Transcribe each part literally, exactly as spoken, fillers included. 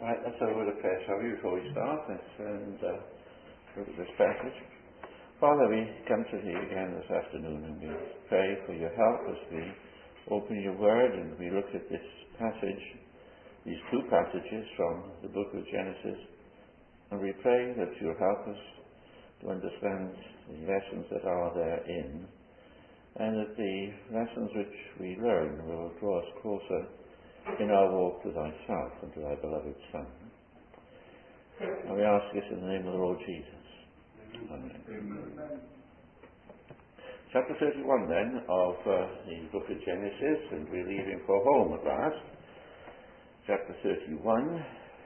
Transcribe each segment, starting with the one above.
Right, let's have a word of prayer, shall we, before we start this, and uh, look at this passage. Father, we come to thee again this afternoon, and we pray for your help as we open your word and we look at this passage, these two passages from the book of Genesis, and we pray that you'll help us to understand the lessons that are therein, and that the lessons which we learn will draw us closer in our walk to thyself and to thy beloved Son. And we ask this in the name of the Lord Jesus. Amen. Amen. Chapter thirty-one then of uh, the book of Genesis, and we're leaving for home at last. Chapter thirty-one.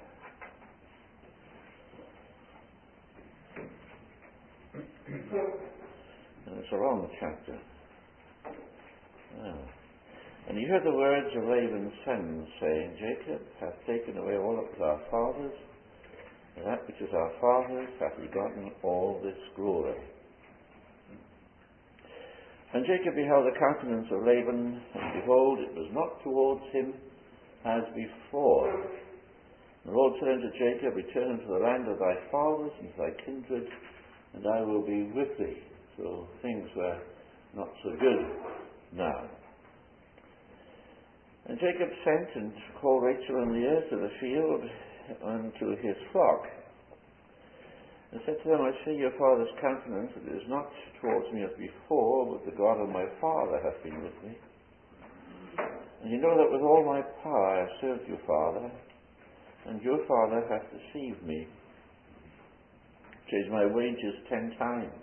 And it's a long chapter. Oh. And he heard the words of Laban's sons, saying, Jacob hath taken away all that was our father's, and that which is our father's hath he gotten all this glory. And Jacob beheld the countenance of Laban, and behold, it was not towards him as before. And the Lord said unto Jacob, return unto the land of thy fathers and to thy kindred, and I will be with thee. So things were not so good now. And Jacob sent and called Rachel and Leah to the field unto his flock, and said to them, I see your father's countenance, it is not towards me as before, but the God of my father hath been with me. And you know that with all my power I have served your father, and your father hath deceived me, changed my wages ten times.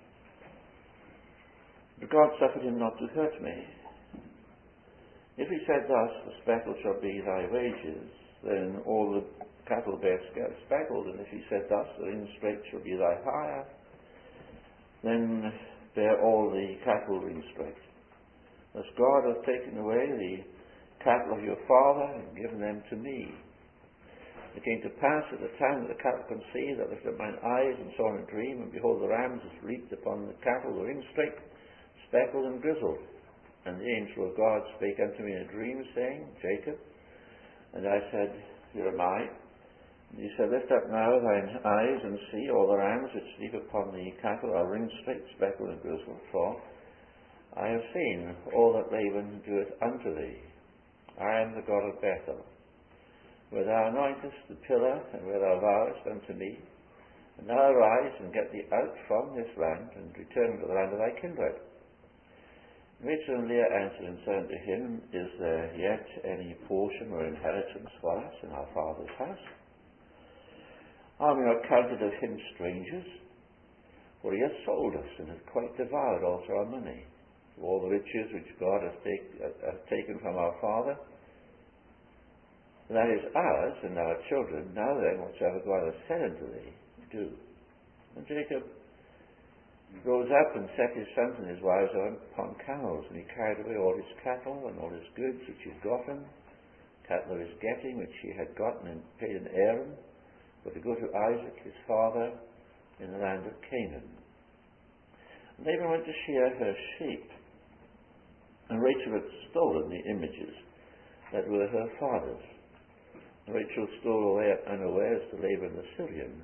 But God suffered him not to hurt me. If he said thus, the speckle shall be thy wages, then all the cattle bear speckled. And if he said thus, the ringstrake shall be thy hire, then bear all the cattle ringstrake. Thus God hath taken away the cattle of your father and given them to me. It came to pass at the time that the cattle conceived, that I lifted up mine eyes and saw in a dream, and behold, the rams leaped upon the cattle, the ringstrake, speckled and grizzled. And the angel of God spake unto me in a dream, saying, Jacob. And I said, Here am I. And he said, Lift up now thine eyes, and see all the rams which sleep upon the cattle are ringstrake, speckled, and grizzled. For I have seen all that Laban doeth unto thee. I am the God of Bethel, where thou anointest the pillar, and where thou vowest unto me. And now arise, and get thee out from this land, and return to the land of thy kindred. Rachel and Leah answered and said unto him, Is there yet any portion or inheritance for us in our father's house? Are we not counted of him strangers? For he hath sold us, and hath quite devoured also our money. For all the riches which God hath, take, hath taken from our father, that is ours and our children. Now then, whatsoever God hath said unto thee, do. And Jacob rose up and set his sons and his wives upon camels, and he carried away all his cattle and all his goods which he had gotten, cattle of his getting which he had gotten, and paid an Aaron for to go to Isaac his father in the land of Canaan. And Laban went to shear her sheep, and Rachel had stolen the images that were her father's. And Rachel stole away unawares to Laban the Syrian.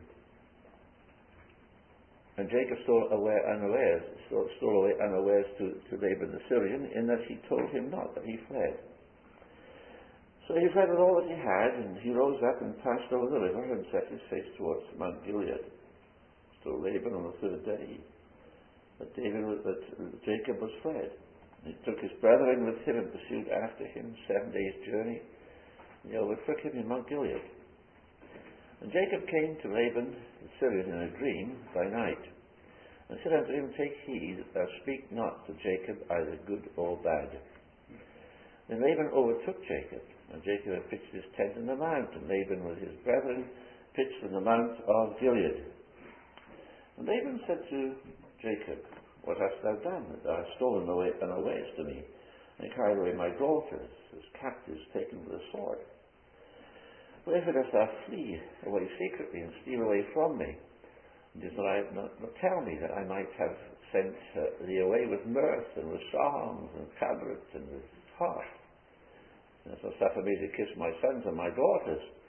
And Jacob stole away unawares, stole, stole away unawares to, to Laban the Syrian, in that he told him not, that he fled. So he fled with all that he had, and he rose up and passed over the river and set his face towards Mount Gilead. So Laban on the third day, that David was, that Jacob was fled. And he took his brethren with him and pursued after him seven days' journey, and they overtook him in Mount Gilead. And Jacob came to Laban the Syrian in a dream by night, and said unto him, Take heed that thou speak not to Jacob either good or bad. Then Laban overtook Jacob, and Jacob had pitched his tent in the mount, and Laban with his brethren pitched in the mount of Gilead. And Laban said to Jacob, What hast thou done, that thou hast stolen away unawares to me, and carried away my daughters as captives taken with a sword? Wherefore dost thou flee away secretly and steal away from me? And didst not, not, not tell me that I might have sent uh, thee away with mirth and with songs and tabrets and with harp? And so suffer me to kiss my sons and my daughters,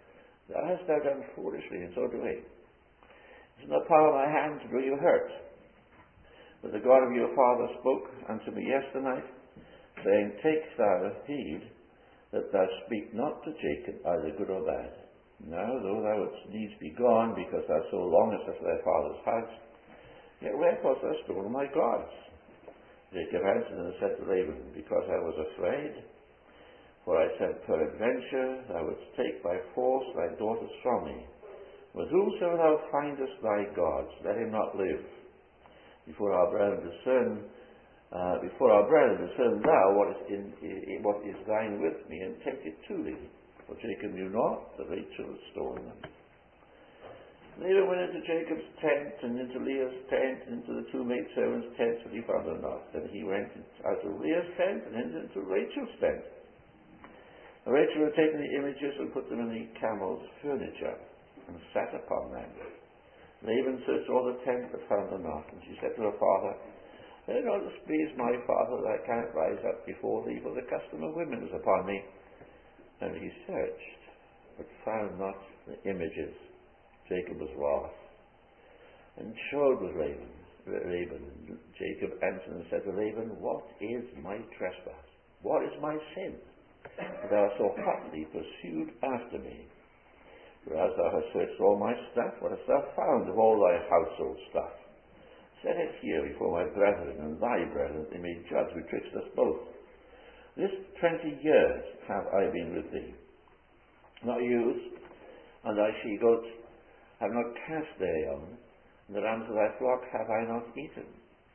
Thou hast thou done foolishly, and so do we. It's in the power of my hand to do you hurt. But the God of your father spoke unto me yesternight, saying, Take thou heed that thou speak not to Jacob either good or bad. Now, though thou wouldst needs be gone, because thou so longest after thy father's house, yet wherefore hast thou stolen my gods? Jacob answered and said to Laban, Because I was afraid. For I said, Peradventure thou wouldst take by force thy daughters from me. With whomsoever thou findest thy gods, let him not live. Before our brethren discern, uh, before our brethren discern thou what is in, in what is thine with me, and take it to thee. For Jacob knew not that Rachel had stolen them. Laban went into Jacob's tent, and into Leah's tent, and into the two maidservants' tents, but he found them not. Then he went out of Leah's tent, and entered into Rachel's tent. And Rachel had taken the images and put them in the camel's furniture, and sat upon them. Laban searched all the tent, but found them not. And she said to her father, Let it not displease my father that I cannot rise up before thee, for the custom of women is upon me. And he searched, but found not the images. Jacob was wroth, and showed with Laban. Laban. Jacob answered and said to Laban, What is my trespass? What is my sin? That thou so hotly pursued after me. Whereas thou hast searched all my stuff, what hast thou found of all thy household stuff? Set it here before my brethren and thy brethren, that they may judge betwixt us both. This twenty years have I been with thee. Not used, and thy she-goats have not cast their young, and the rams of thy flock have I not eaten.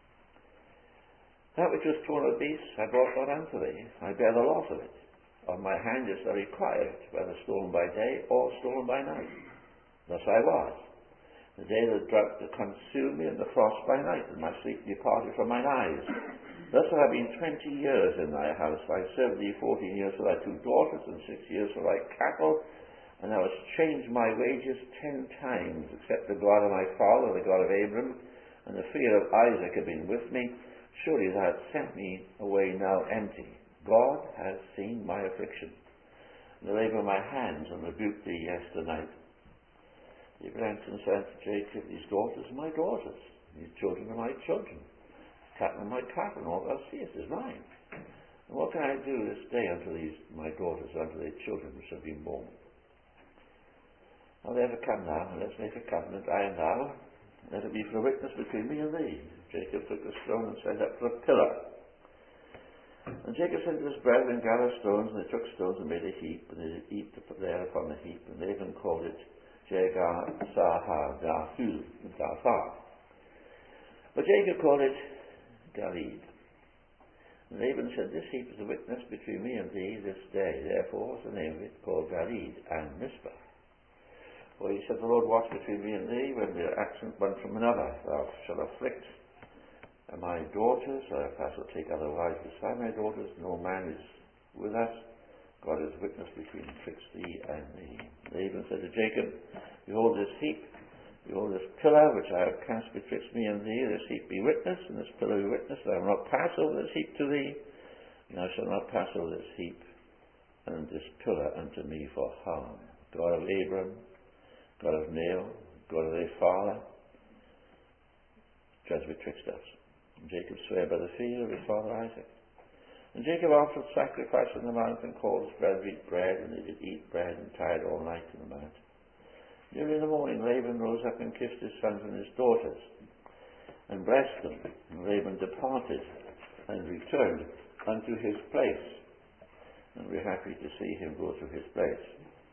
That which was torn of beasts I brought not unto thee, I bear the loss of it. On my hand is the required, whether stolen by day or stolen by night. Thus I was. The day that drought to consume me, and the frost by night, and my sleep departed from mine eyes. Thus have I been twenty years in thy house. I served thee fourteen years for thy two daughters, and six years for thy cattle, and thou hast changed my wages ten times, except the God of my father, the God of Abram, and the fear of Isaac had been with me. Surely thou hast sent me away now empty. God has seen my affliction, and the labour of my hands, and rebuked thee yesternight. Abraham said to Jacob, These daughters are my daughters, these children are my children, cattle are my cattle, and all thou seest is mine. And what can I do this day unto these my daughters, unto their children which have been born? Now therefore come now, and let's make a covenant, I and thou, let it be for a witness between me and thee. Jacob took a stone and set up for a pillar. And Jacob said to his brethren, Gather stones, and they took stones and made a heap, and they did eat there upon the heap, and Laban called it Jegar-sahar-Dathul, Dathar. But Jacob called it Galeed. And Laban said, This heap is a witness between me and thee this day. Therefore was the name of it called Galeed and Mizpah. For he said, The Lord watch between me and thee when we are absent one from another. Thou shalt afflict my daughters, or if thou shalt take other wives beside my daughters, no man is with us. God is witness between twixt thee and me. Laban said to Jacob, Behold this heap, behold this pillar which I have cast betwixt me and thee. This heap be witness, and this pillar be witness. I will not pass over this heap to thee, and thou shalt not pass over this heap and this pillar unto me for harm. God of Abram, God of Nahor, God of their father, judge betwixt us. And Jacob sware by the fear of his father Isaac. And Jacob offered sacrifice on the mount, and called his brethren to eat bread, and they did eat bread, and tired all night in the mount. During the morning Laban rose up and kissed his sons and his daughters, and blessed them. And Laban departed, and returned unto his place. And we're happy to see him go to his place.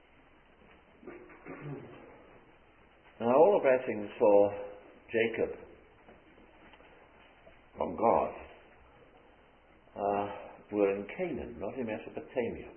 Now all the blessings for Jacob from God uh, were in Canaan, not in Mesopotamia.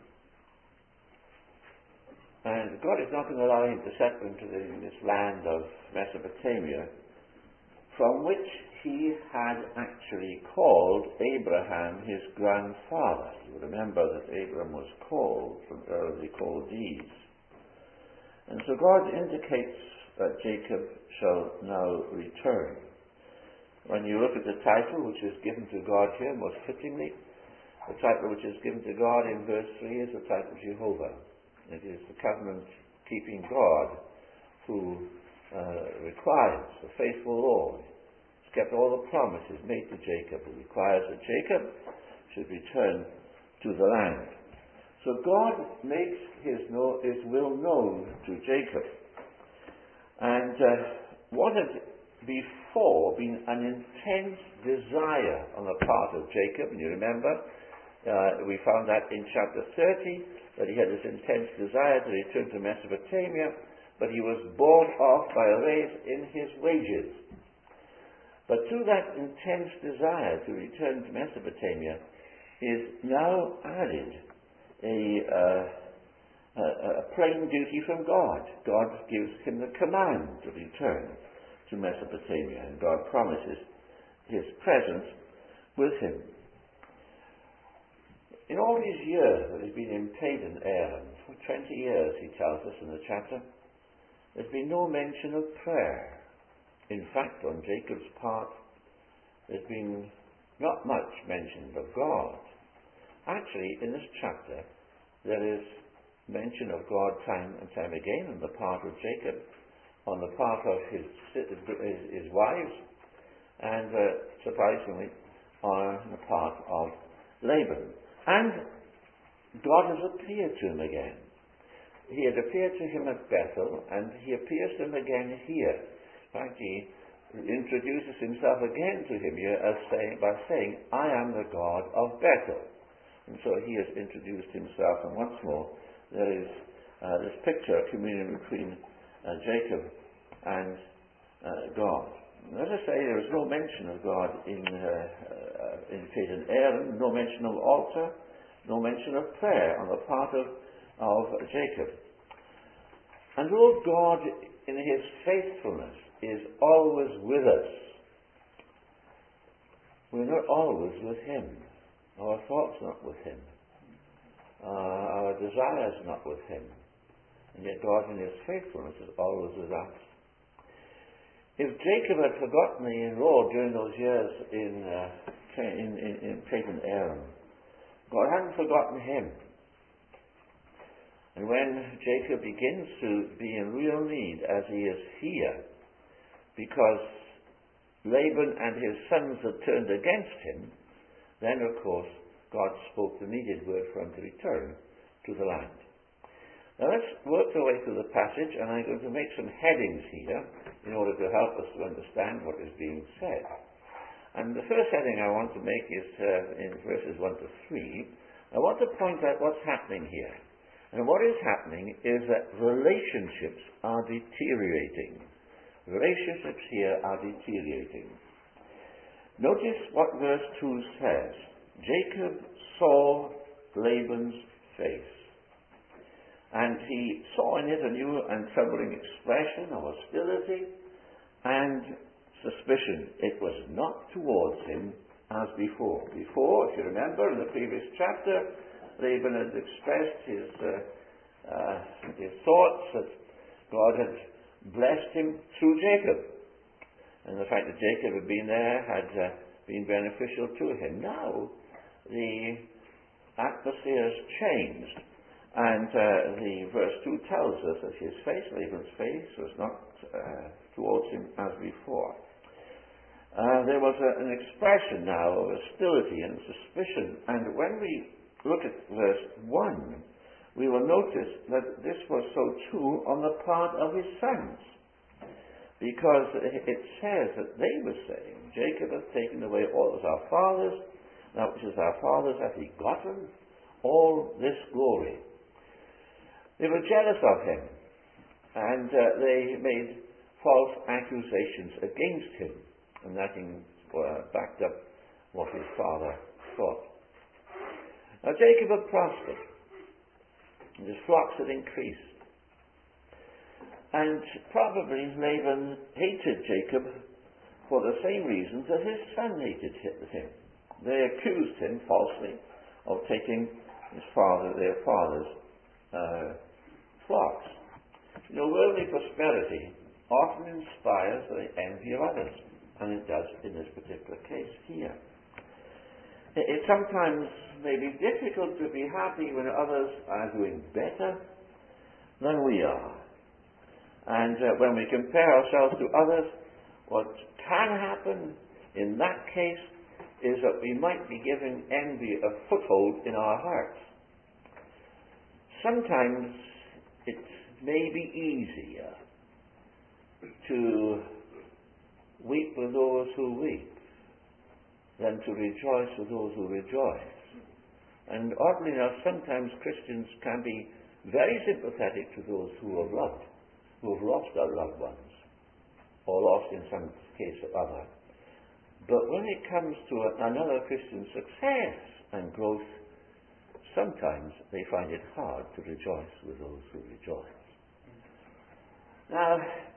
And God is not going to allow him to settle into the, this land of Mesopotamia, from which he had actually called Abraham his grandfather. You remember that Abraham was called from Ur of the Chaldees. And so God indicates that Jacob shall now return. When you look at the title which is given to God here, most fittingly, the title which is given to God in verse three is the title Jehovah. It is the covenant keeping God who uh, requires a faithful Lord. He's kept all the promises made to Jacob, who requires that Jacob should return to the land. So God makes his, know, his will known to Jacob. And uh, what had before been an intense desire on the part of Jacob, and you remember, uh, we found that in chapter thirty, that he had this intense desire to return to Mesopotamia, but he was bought off by a raise in his wages. But to that intense desire to return to Mesopotamia is now added a, uh, a, a plain duty from God. God gives him the command to return to Mesopotamia, and God promises his presence with him. In all these years that he's been in Padan Aram, for twenty years, he tells us in the chapter, there's been no mention of prayer. In fact, on Jacob's part, there's been not much mentioned of God. Actually, in this chapter, there is mention of God time and time again on the part of Jacob, on the part of his, his wives, and uh, surprisingly, on the part of Laban. And God has appeared to him again. He had appeared to him at Bethel, and he appears to him again here. In fact, he introduces himself again to him here as saying, by saying, I am the God of Bethel. And so he has introduced himself, and once more there is uh, this picture of communion between uh, Jacob and uh, God. And as I say, there is no mention of God in uh, uh, in Padan Aram, no mention of altar, no mention of prayer on the part of, of Jacob. And though God, in his faithfulness, is always with us, we're not always with him. Our thoughts not with him. Uh, our desires not with him. And yet God in his faithfulness is always with us. If Jacob had forgotten the enrolled during those years in, uh, in, in, in Padan Aram, God hadn't forgotten him. And when Jacob begins to be in real need, as he is here, because Laban and his sons had turned against him, then, of course, God spoke the needed word for him to return to the land. Now let's work our way through the passage, and I'm going to make some headings here in order to help us to understand what is being said. And the first heading I want to make is uh, in verses one to three. I want to point out what's happening here. And what is happening is that relationships are deteriorating. Relationships here are deteriorating. Notice what verse two says. Jacob saw Laban's face, and he saw in it a new and troubling expression of hostility and suspicion. It was not towards him as before. Before, if you remember, in the previous chapter, Laban had expressed his, uh, uh, his thoughts that God had blessed him through Jacob. And the fact that Jacob had been there had uh, been beneficial to him. Now, the atmosphere has changed. And uh, the verse two tells us that his face, Laban's face, was not uh, towards him as before. Uh, there was a, an expression now of hostility and suspicion. And when we look at verse one, we will notice that this was so too on the part of his sons. Because it says that they were saying, Jacob has taken away all of our fathers, that which is our fathers hath he gotten, all this glory. They were jealous of him, and uh, they made false accusations against him, and that uh, backed up what his father thought. Now Jacob had prospered, and his flocks had increased. And probably Laban hated Jacob for the same reasons that his son hated him. They accused him falsely of taking his father, their father's uh, flocks. You know, worldly prosperity often inspires the envy of others, and it does in this particular case here. It, it sometimes may be difficult to be happy when others are doing better, than we are. And uh, when we compare ourselves to others, what can happen in that case is that we might be giving envy a foothold in our hearts. Sometimes it may be easier to weep with those who weep than to rejoice with those who rejoice. And oddly enough, sometimes Christians can be very sympathetic to those who have loved, who have lost their loved ones, or lost in some case or other. But when it comes to another Christian's success and growth, sometimes they find it hard to rejoice with those who rejoice. Now,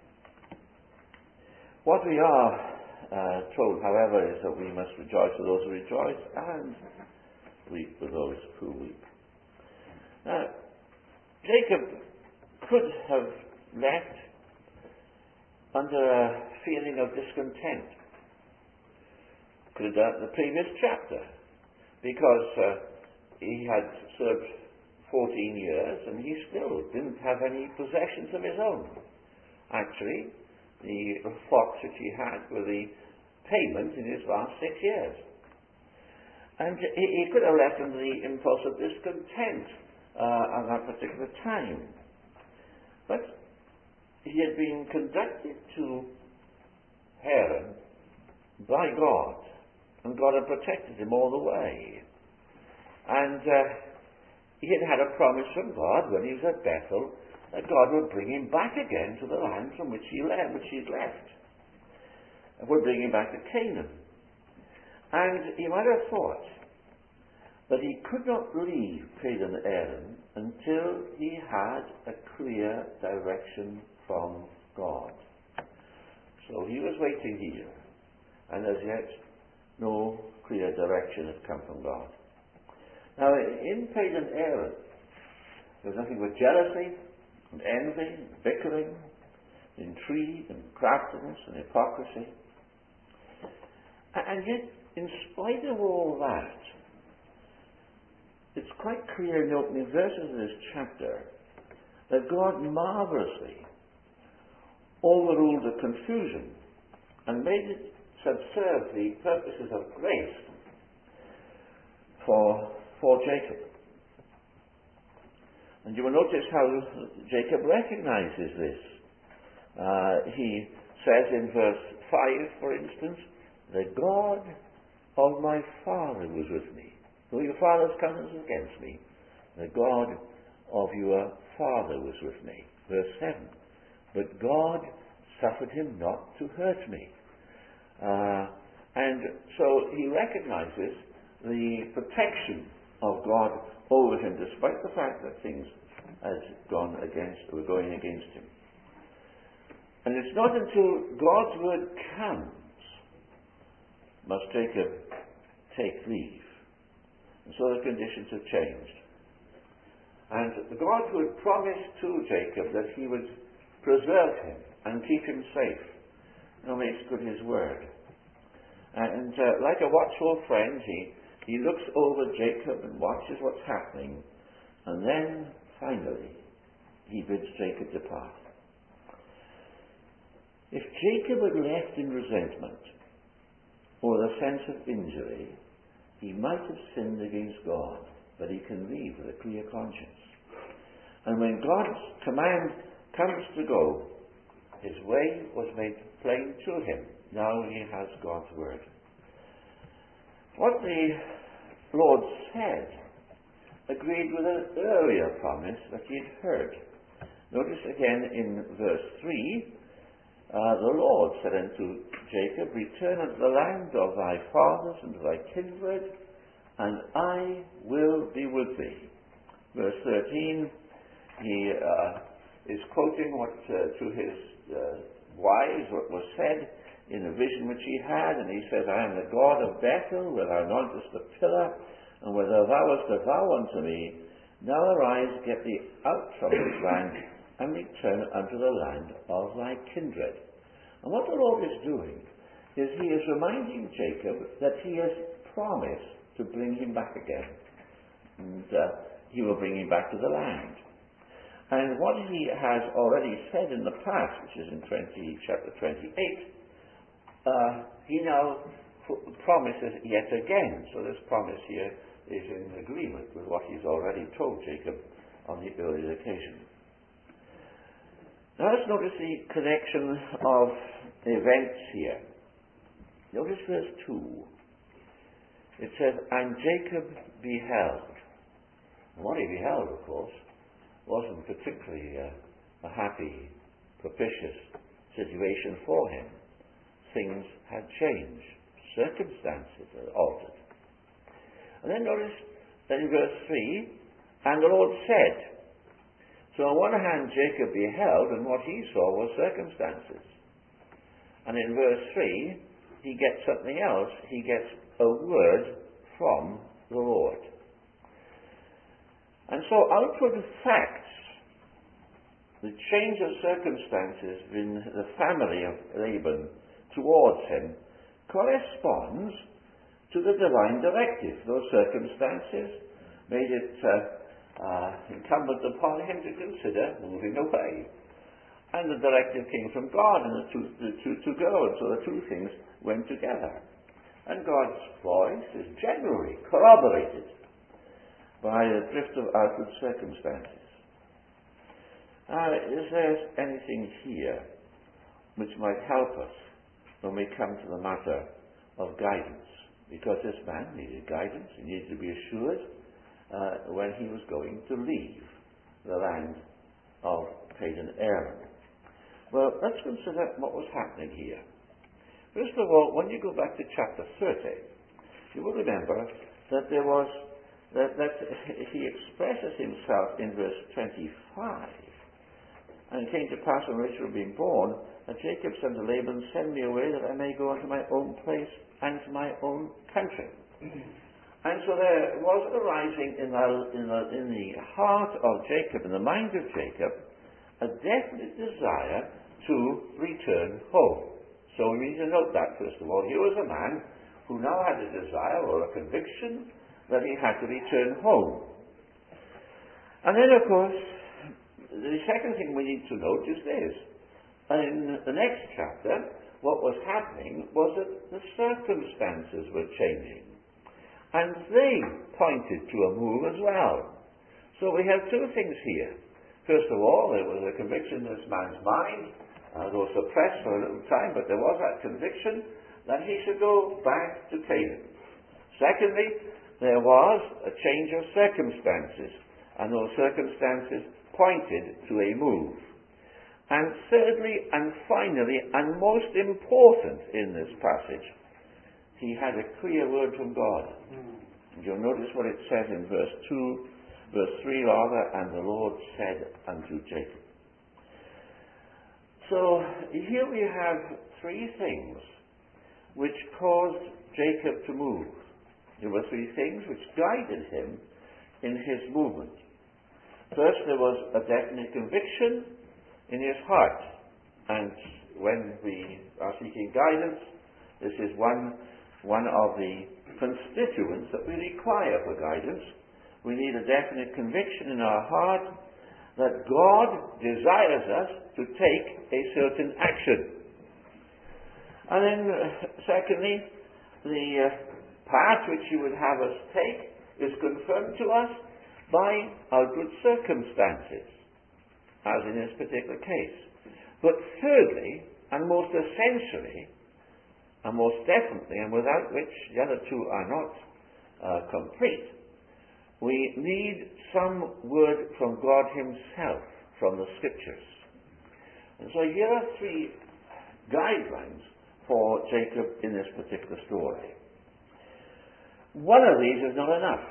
what we are uh, told, however, is that we must rejoice with those who rejoice and weep with those who weep. Now, Jacob could have left under a feeling of discontent. Could have done it in the previous chapter, because uh, he had served fourteen years and he still didn't have any possessions of his own. Actually, the flocks which he had were the payment in his last six years. And he, he could have left under the impulse of discontent uh, at that particular time. But he had been conducted to Haran by God, and God had protected him all the way. And uh, he had had a promise from God when he was at Bethel that God would bring him back again to the land from which he left, which he'd left, and would bring him back to Canaan. And he might have thought that he could not leave Padan Aram until he had a clear direction from God. So he was waiting here, and as yet no clear direction had come from God. Now, in Padan Aram, there was nothing but jealousy and envy, and bickering, intrigue and craftiness and hypocrisy. And yet, in spite of all that, it's quite clear in the opening verses of this chapter that God marvelously overruled the confusion and made it subserve the purposes of grace for, for Jacob. And you will notice how Jacob recognizes this. Uh, he says in verse five, for instance, "The God of my father was with me. Though your father's countenance was against me, the God of your father was with me." Verse seven, "But God suffered him not to hurt me." Uh, and so he recognizes the protection of God over him, despite the fact that things had gone against, were going against him. And it's not until God's word comes must Jacob take leave. And so the conditions have changed. And God who had promised to Jacob that he would preserve him and keep him safe now makes good his word. And uh, like a watchful friend, he, he looks over Jacob and watches what's happening, and then finally he bids Jacob depart. If Jacob had left in resentment or the sense of injury, he might have sinned against God, but he can leave with a clear conscience. And when God's command comes to go, his way was made plain to him. Now he has God's word. What the Lord said agreed with an earlier promise that he had heard. Notice again in verse three, uh, the Lord said unto Jacob, "Return unto the land of thy fathers and to thy kindred, and I will be with thee." Verse thirteen, he uh, is quoting what uh, to his uh, wives, what was said in a vision which he had, and he says, "I am the God of Bethel, where thou anointest the pillar, and where thou wast a vow unto me. Now arise, get thee out from this land, and return unto the land of thy kindred." And what the Lord is doing is he is reminding Jacob that he has promised to bring him back again. And uh, he will bring him back to the land. And what he has already said in the past, which is in twenty, chapter twenty-eight, uh, he now pr- promises yet again. So this promise here is in agreement with what he's already told Jacob on the earlier occasion. Now let's notice the connection of events here. Notice verse two. It says, and Jacob beheld. And what he beheld, of course, wasn't particularly uh, a happy, propitious situation for him. Things had changed. Circumstances had altered. And then notice that in verse three, and the Lord said. So on one hand, Jacob beheld, and what he saw was circumstances. And in verse three, he gets something else. He gets a word from the Lord. And so outward facts, the change of circumstances in the family of Laban towards him, corresponds to the divine directive. Those circumstances made it uh, uh, incumbent upon him to consider moving away. And the directive came from God, and the two, the two to go, and so the two things went together. And God's voice is generally corroborated by the drift of outward circumstances. Now, is there anything here which might help us when we come to the matter of guidance? Because this man needed guidance, he needed to be assured uh, when he was going to leave the land of Padan Aram. Well, let's consider what was happening here. First of all, when you go back to chapter thirty, you will remember that there was that, that he expresses himself in verse twenty-five. And it came to pass when Rachel being born, that Jacob said to Laban, send me away that I may go unto my own place and to my own country. And so there was arising in the, in, the, in the heart of Jacob, in the mind of Jacob, a definite desire to return home. So we need to note that, first of all. Here was a man who now had a desire or a conviction that he had to return home. And then, of course, the second thing we need to note is this. In the next chapter, what was happening was that the circumstances were changing. And they pointed to a move as well. So we have two things here. First of all, there was a conviction in this man's mind, uh, though suppressed for a little time, but there was that conviction that he should go back to Canaan. Secondly, there was a change of circumstances, and those circumstances pointed to a move. And thirdly and finally, and most important in this passage, he had a clear word from God. Mm. You'll notice what it says in verse two, verse three rather, and the Lord said unto Jacob. So here we have three things which caused Jacob to move. There were three things which guided him in his movement. First, there was a definite conviction in his heart. And when we are seeking guidance, this is one, one of the constituents that we require for guidance. We need a definite conviction in our heart that God desires us to take a certain action. And then, uh, secondly, the uh, path which He would have us take is confirmed to us by outward circumstances, as in this particular case. But thirdly, and most essentially, and most definitely, and without which the other two are not uh, complete, we need some word from God Himself, from the Scriptures. And so here are three guidelines for Jacob in this particular story. One of these is not enough.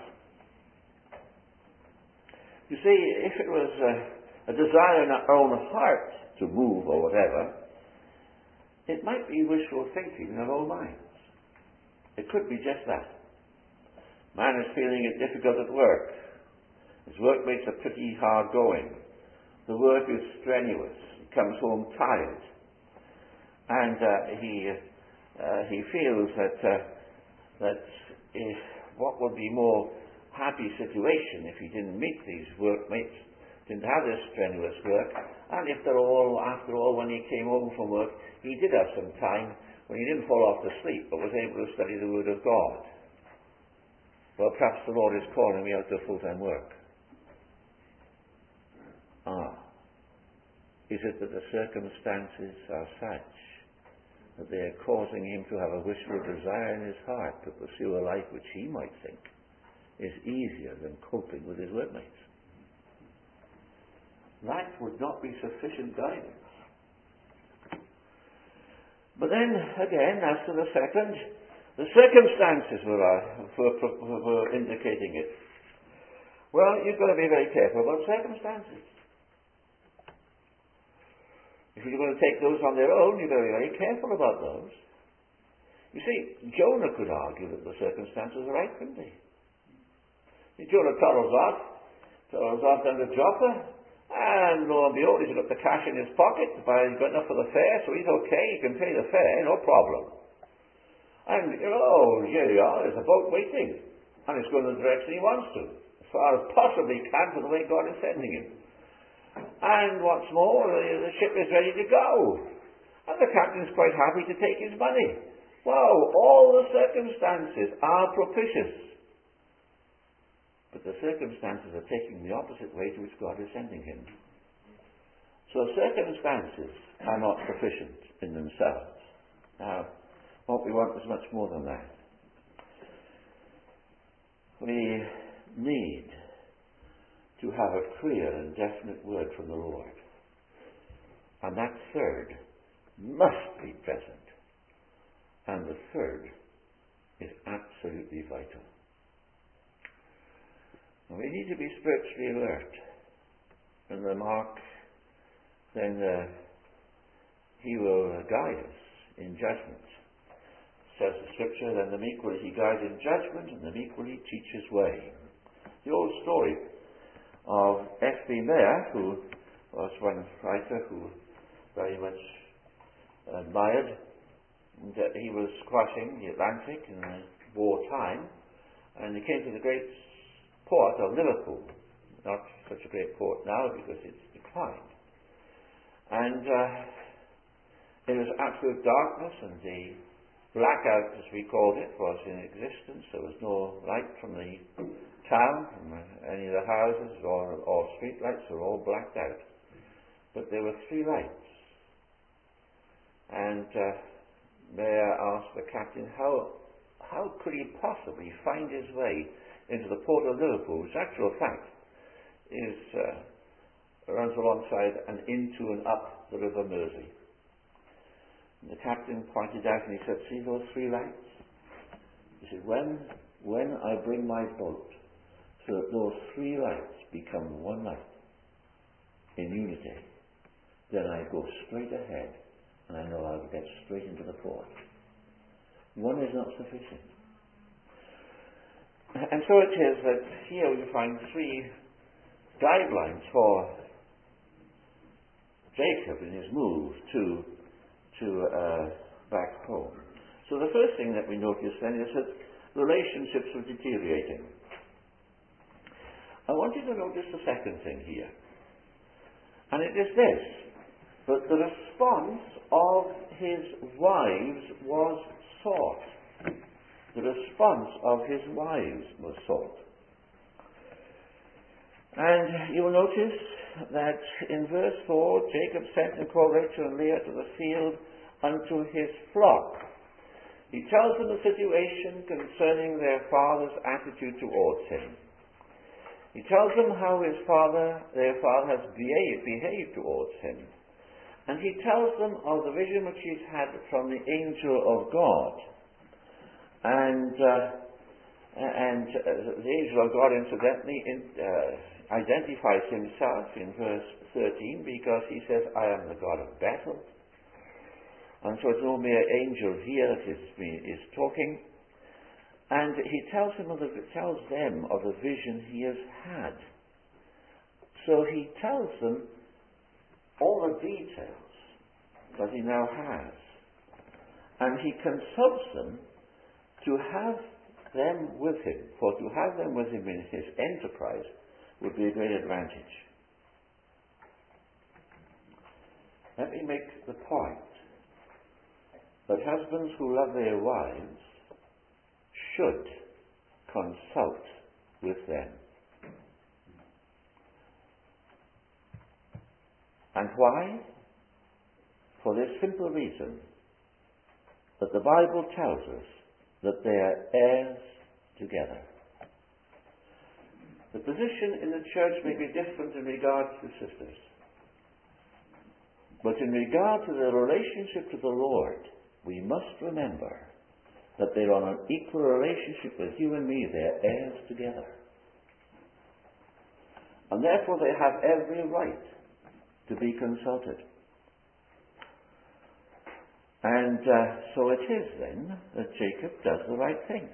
You see, if it was a, a desire in our own heart to move or whatever, it might be wishful thinking in our own minds. It could be just that. Man is feeling it difficult at work. His workmates are pretty hard going. The work is strenuous. He comes home tired. And uh, he uh, he feels that uh, that if what would be more happy situation if he didn't meet these workmates didn't have this strenuous work, and after all, after all, when he came home from work, he did have some time when he didn't fall off to sleep, but was able to study the Word of God. Well, perhaps the Lord is calling me out to full-time work. Ah. Is it that the circumstances are such that they are causing him to have a wishful desire in his heart to pursue a life which he might think is easier than coping with his workmates? That would not be sufficient guidance. But then, again, as to the second, the circumstances were, uh, were, were indicating it. Well, you've got to be very careful about circumstances. If you're going to take those on their own, you've got to be very careful about those. You see, Jonah could argue that the circumstances are right, couldn't he? Jonah travels off, travels off down to Joppa, and lo and behold, he's got the cash in his pocket, but he's got enough for the fare, so he's okay, he can pay the fare, no problem. And, you know, oh, here you are, there's a boat waiting, and it's going in the direction he wants to, as far as possibly can for the way God is sending him. And what's more, the, the ship is ready to go, and the captain's quite happy to take his money. Wow, all the circumstances are propitious. But the circumstances are taking the opposite way to which God is sending him. So circumstances are not sufficient in themselves. Now, what we want is much more than that. We need to have a clear and definite word from the Lord. And that third must be present. And the third is absolutely vital. We need to be spiritually alert. And the mark, then uh, he will guide us in judgment. Says the scripture, then the meek will he guide in judgment, and the meek will he teach his way. The old story of F B Meyer, who was one writer who very much admired, that he was crossing the Atlantic in the wartime, and he came to the great port of Liverpool. Not such a great port now because it's declined. And uh, it was absolute darkness, and the blackout, as we called it, was in existence. There was no light from the town, from any of the houses or, or street lights were all blacked out. But there were three lights. And uh, Mayer asked the captain how, how could he possibly find his way into the port of Liverpool, which actual fact is uh, runs alongside and into and up the River Mersey. And the captain pointed out and he said, see those three lights? He said, when, when I bring my boat so that those three lights become one light in unity, then I go straight ahead and I know I'll get straight into the port. One is not sufficient. And so it is that here we find three guidelines for Jacob in his move to to uh, back home. So the first thing that we notice then is that relationships were deteriorating. I want you to notice the second thing here. And it is this, that the response of his wives was sought. The response of his wives was sought. And you will notice that in verse four, Jacob sent and called Rachel and Leah to the field unto his flock. He tells them the situation concerning their father's attitude towards him. He tells them how his father, their father has behaved, behaved towards him. And he tells them of the vision which he's had from the angel of God. And uh, and uh, the angel of God, incidentally, in, uh, identifies himself in verse thirteen because he says, I am the God of Bethel. And so it's no mere angel here that is, is talking. And he tells, him of the, tells them of the vision he has had. So he tells them all the details that he now has. And he consults them to have them with him, for to have them with him in his enterprise would be a great advantage. let me make the point that husbands who love their wives should consult with them. And why? For this simple reason, that the Bible tells us that they are heirs together. The position in the church may be different in regard to sisters, but in regard to their relationship to the Lord, we must remember that they're on an equal relationship with you and me. They're heirs together. And therefore they have every right to be consulted. And uh, so it is then that Jacob does the right thing.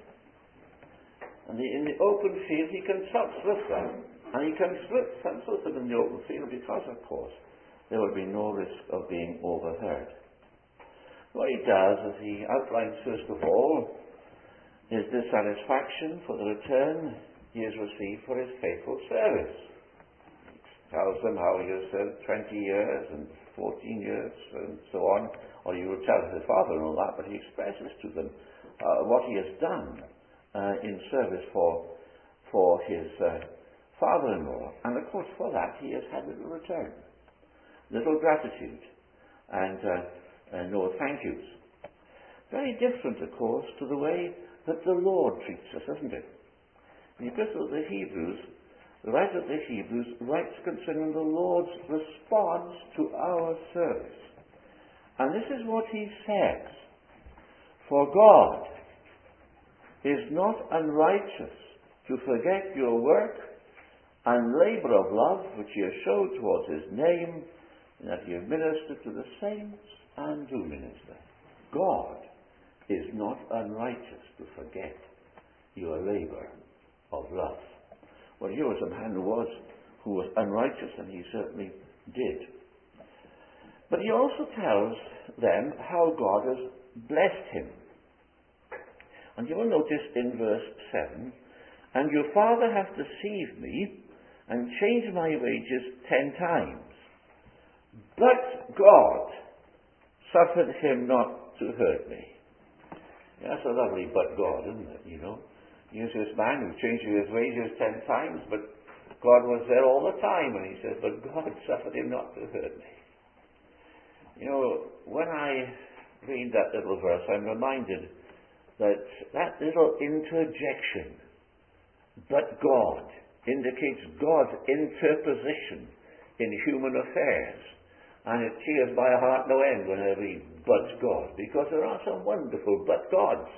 And the, in the open field he consults with them, and he consults, consults them in the open field because, of course, there will be no risk of being overheard. What he does is he outlines, first of all, his dissatisfaction for the return he has received for his faithful service. He tells them how he has served twenty years and fourteen years and so on. Or he will tell his father and all that, but he expresses to them uh, what he has done uh, in service for, for his uh, father-in-law. And of course for that he has had little return, little gratitude, and uh, uh, no thank yous. Very different, of course, to the way that the Lord treats us, isn't it? In the Epistle of the Hebrews, the writer of the Hebrews writes concerning the Lord's response to our service. And this is what he says: "For God is not unrighteous to forget your work and labour of love which ye have showed towards his name, and that ye have ministered to the saints and do minister." God is not unrighteous to forget your labour of love. Well, here was a man who was, who was unrighteous, and he certainly did. But he also tells them how God has blessed him. And you will notice in verse seven, "And your father hath deceived me, and changed my wages ten times. But God suffered him not to hurt me." Yeah, that's a lovely "but God," isn't it, you know? Here's this man who changed his wages ten times, but God was there all the time, and he says, "But God suffered him not to hurt me." You know, when I read that little verse, I'm reminded that that little interjection, "but God," indicates God's interposition in human affairs. And it cheers my heart no end when I read "but God," because there are some wonderful "but Gods."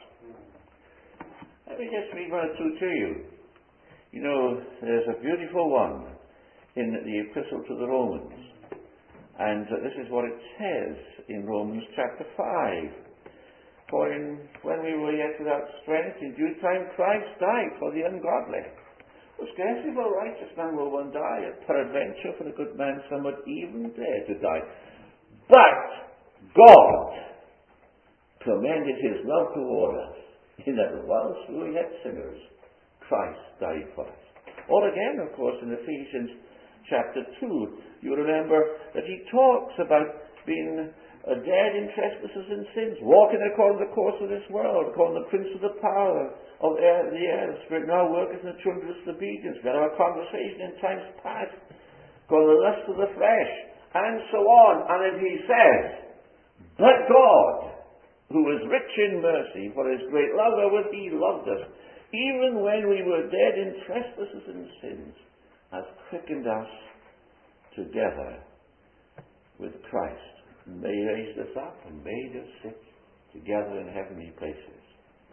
Let me just read one or two to you. You know, there's a beautiful one in the Epistle to the Romans. And uh, this is what it says in Romans chapter five. "For in, when we were yet without strength, in due time Christ died for the ungodly. For scarcely for a righteous man will one die, and peradventure for a good man some would even dare to die. But God commended his love toward us, in that whilst we were yet sinners, Christ died for us." Or again, of course, in Ephesians chapter two, you remember that he talks about being uh, dead in trespasses and sins, walking according to the course of this world, according to the prince of the power of air, the air, the spirit now worketh in the children of disobedience. We had our conversation in times past, according to the lust of the flesh, and so on. And then he says, "But God, who is rich in mercy, for his great love wherewith he loved us, even when we were dead in trespasses and sins, has quickened us together with Christ, and they raised us up and made us sit together in heavenly places."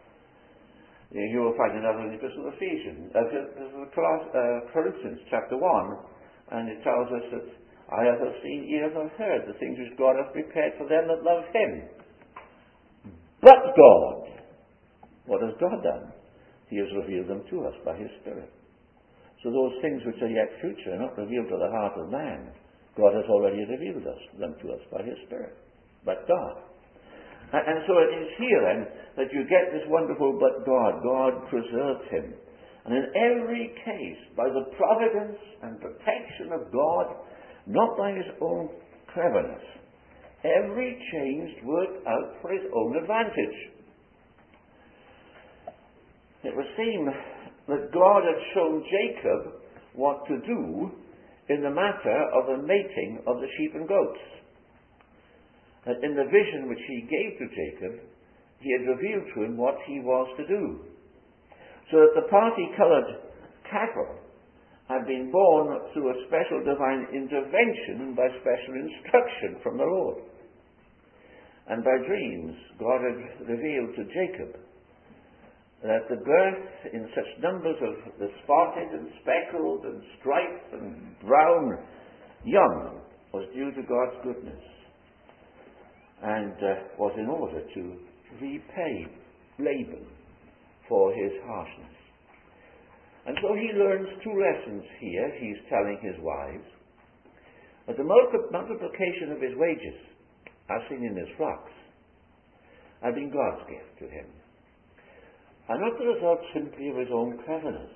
You will find another in the Epistle of Ephesians, uh, Corinthians chapter one, and it tells us that "I have seen, ears have heard, the things which God hath prepared for them that love him." But God, what has God done? He has revealed them to us by his Spirit. So those things which are yet future are not revealed to the heart of man. God has already revealed us, them to us by his Spirit. But God. And, and so it is here then that you get this wonderful "but God." God preserved him. And in every case, by the providence and protection of God, not by his own cleverness, every change worked out for his own advantage. It would seem that God had shown Jacob what to do in the matter of the mating of the sheep and goats. That in the vision which he gave to Jacob, he had revealed to him what he was to do. So that the party-coloured cattle had been born through a special divine intervention and by special instruction from the Lord. And by dreams, God had revealed to Jacob that the birth in such numbers of the spotted and speckled and striped and brown young was due to God's goodness and uh, was in order to repay Laban for his harshness. And so he learns two lessons here. He's telling his wives that the multiplication of his wages, as seen in his flocks, had been God's gift to him, and not the result simply of his own cleverness.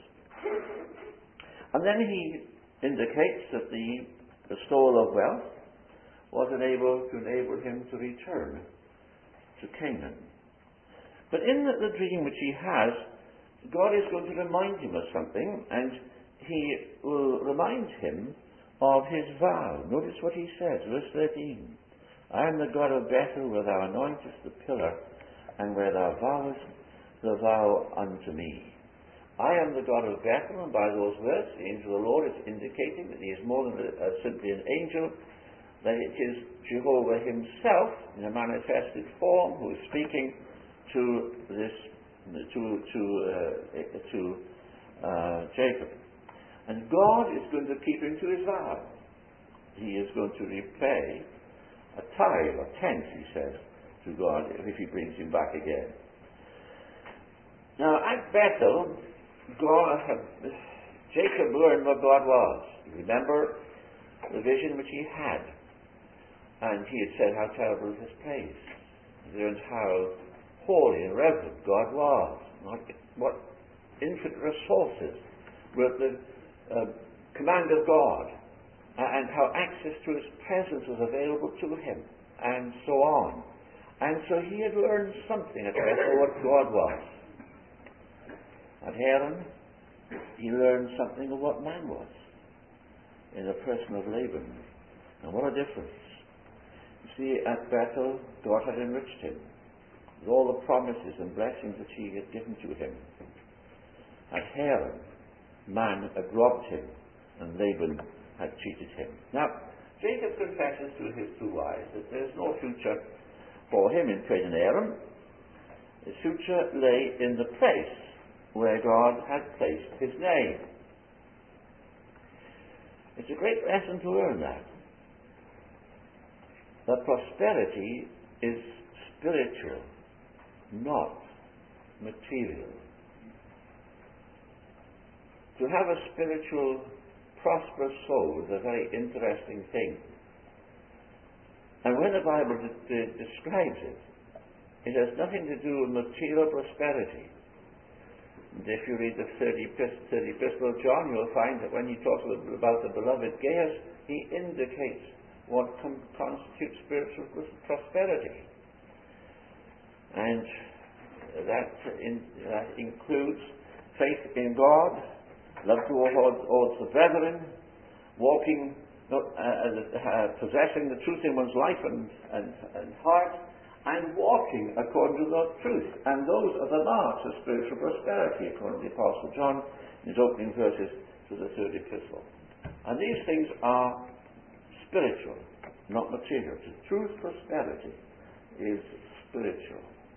And then he indicates that the bestowal of wealth was enabled to enable him to return to Canaan. But in the, the dream which he has, God is going to remind him of something, and he will remind him of his vow. Notice what he says, verse thirteen. I am the God of Bethel, where thou anointest the pillar, and where thou vowest the vow unto me. I am the God of Bethel, and by those words, the angel of the Lord is indicating that he is more than a, a, simply an angel, that it is Jehovah himself, in a manifested form, who is speaking to this to to uh, to uh, Jacob, and God is going to keep him to his vow. He is going to repay a tithe, a tenth, he says, to God if he brings him back again. Now at Bethel, God had, Jacob learned what God was. You remember the vision which he had, and he had said how terrible is this place. He learned how holy and reverent God was, not what infinite resources were at the uh, command of God, and how access to his presence was available to him, and so on. And so he had learned something at Bethel what God was. At Haran, he learned something of what man was in the person of Laban. And what a difference. You see, at Bethel, God had enriched him with all the promises and blessings that he had given to him. At Haran, man had robbed him, and Laban had cheated him. Now, Jacob confesses to his two wives that there is no future for him in Padan Aram. His future lay in the place where God had placed his name. It's a great lesson to learn that. That prosperity is spiritual, not material. To have a spiritual, prosperous soul is a very interesting thing. And when the Bible de- de- describes it, it has nothing to do with material prosperity. And if you read the third epistle of John, you'll find that when he talks about the beloved Gaius, he indicates what com- constitutes spiritual prosperity. And that, in, that includes faith in God, love towards the brethren, walking, uh, uh, possessing the truth in one's life and, and, and heart, and walking according to the truth. And those are the marks of spiritual prosperity, according to the Apostle John in his opening verses to the third epistle. And these things are spiritual, not material. The true prosperity is spiritual.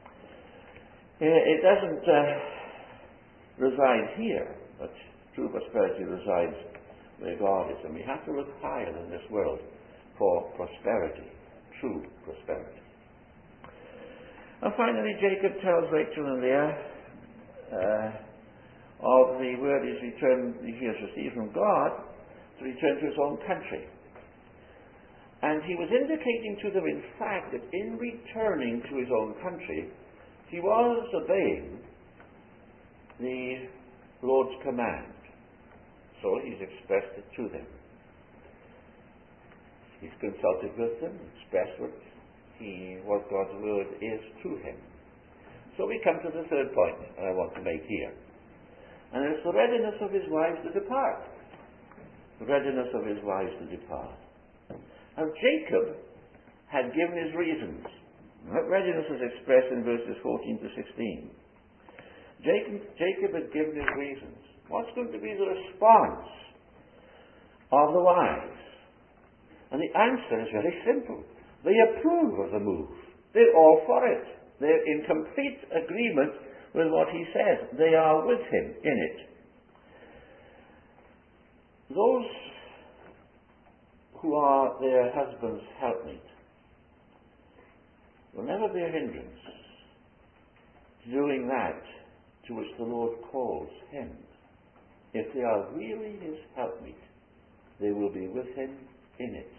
It doesn't uh, reside here, but true prosperity resides where God is. And we have to look higher than this world for prosperity, true prosperity. And finally, Jacob tells Rachel and Leah uh, of the word he's returned, he has received from God to return to his own country. And he was indicating to them, in fact, that in returning to his own country, he was obeying the Lord's command. So he's expressed it to them. He's consulted with them, expressed what he, what God's word is to him. So we come to the third point I want to make here. And it's the readiness of his wives to depart. The readiness of his wives to depart. Now Jacob had given his reasons. That readiness is expressed in verses fourteen to sixteen. Jacob, Jacob had given his reasons. What's going to be the response of the wives? And the answer is very simple. They approve of the move. They're all for it. They're in complete agreement with what he says. They are with him in it. Those who are their husband's helpmate will never be a hindrance to doing that to which the Lord calls him. If they are really his helpmate, they will be with him in it.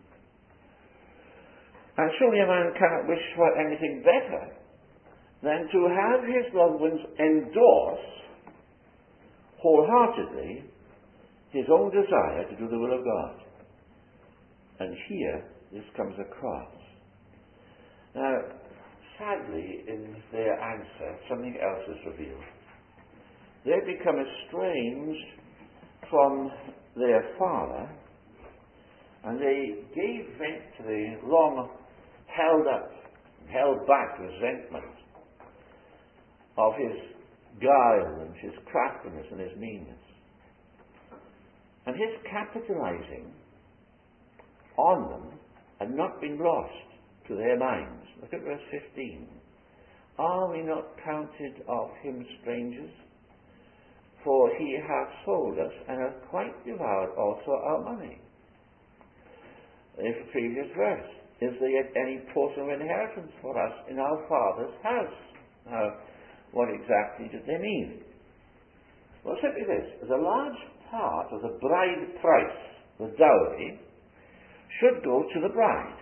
And surely a man cannot wish for anything better than to have his loved ones endorse wholeheartedly his own desire to do the will of God. And here this comes across. Now, sadly, in their answer, something else is revealed. They become estranged from their father, and they gave vent to the long held up, held back resentment of his guile and his craftiness and his meanness. And his capitalizing on them had not been lost to their minds. Look at verse fifteen. Are we not counted of him strangers? For he hath sold us and hath quite devoured also our money. The previous verse. Is there yet any portion of inheritance for us in our father's house? Now, what exactly did they mean? Well, simply this. A large part of the bride price, the dowry, should go to the bride.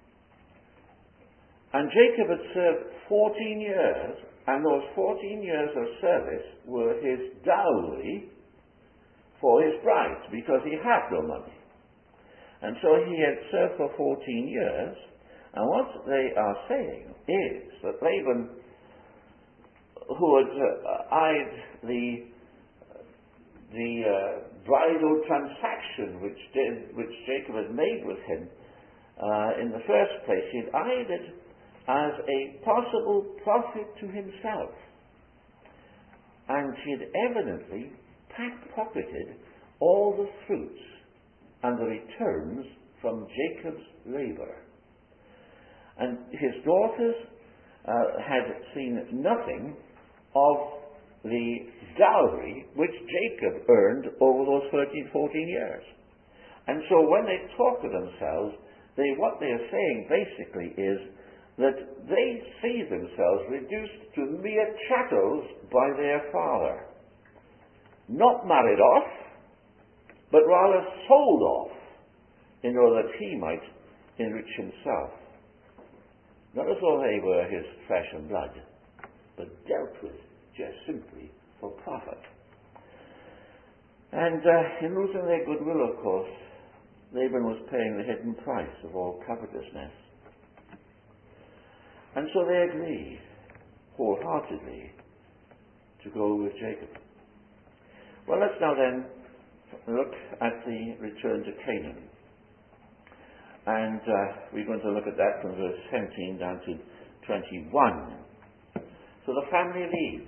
And Jacob had served fourteen years, and those fourteen years of service were his dowry for his bride, because he had no money. And so he had served for fourteen years, and what they are saying is that Laban, who had uh, eyed the the uh, bridal transaction which did, which Jacob had made with him uh, in the first place, he had eyed it as a possible profit to himself, and he had evidently pickpocketed all the fruits and the returns from Jacob's labor. And his daughters uh, had seen nothing of the dowry which Jacob earned over those thirteen, fourteen years. And so when they talk to themselves, they, what they are saying basically is that they see themselves reduced to mere chattels by their father. Not married off, but rather sold off in order that he might enrich himself. Not as though they were his flesh and blood, but dealt with just simply for profit. And uh, in losing their goodwill, of course, Laban was paying the hidden price of all covetousness. And so they agreed wholeheartedly to go with Jacob. Well, let's now then look at the return to Canaan. And uh, we're going to look at that from verse seventeen down to twenty-one. So the family leaves.